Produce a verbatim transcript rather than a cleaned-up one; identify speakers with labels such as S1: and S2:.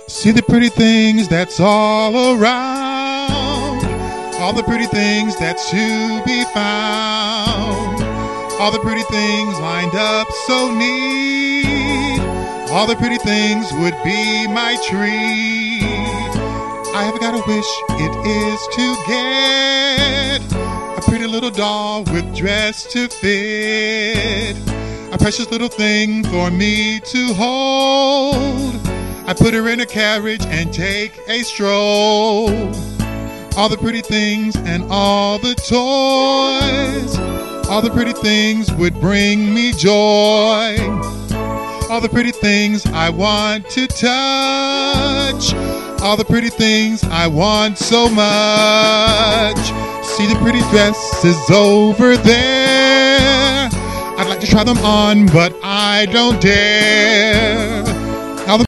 S1: See the pretty things that's all around, all the pretty things that's to be found, all the pretty things lined up so neat, all the pretty things would be my treat. I have got a wish, it is to get a pretty little doll with dress to fit, a precious little thing for me to hold. I put her in a carriage and take a stroll. All the pretty things and all the toys, all the pretty things would bring me joy. All the pretty things I want to touch, all the pretty things I want so much. See the pretty dresses over there, I'd like to try them on, but I don't dare.